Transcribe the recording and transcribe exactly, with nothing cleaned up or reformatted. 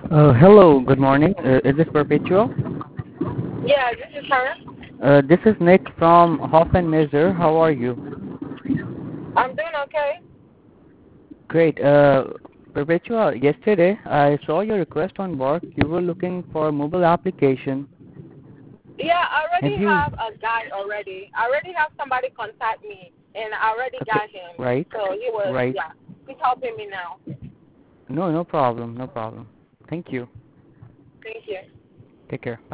Uh, hello, good morning. Uh, is this Perpetual? Yeah, this is her. Uh, this is Nick from Hoff and Measure. How are you? I'm doing okay. Great. Uh, Perpetual, yesterday I saw your request on work. You were looking for a mobile application. Yeah, I Have already you? have a guy already. I already have somebody contact me, and I already Okay, got him. right, So he was, right. yeah, he's helping me now. No, no problem, no problem. Thank you. Thank you. Take care.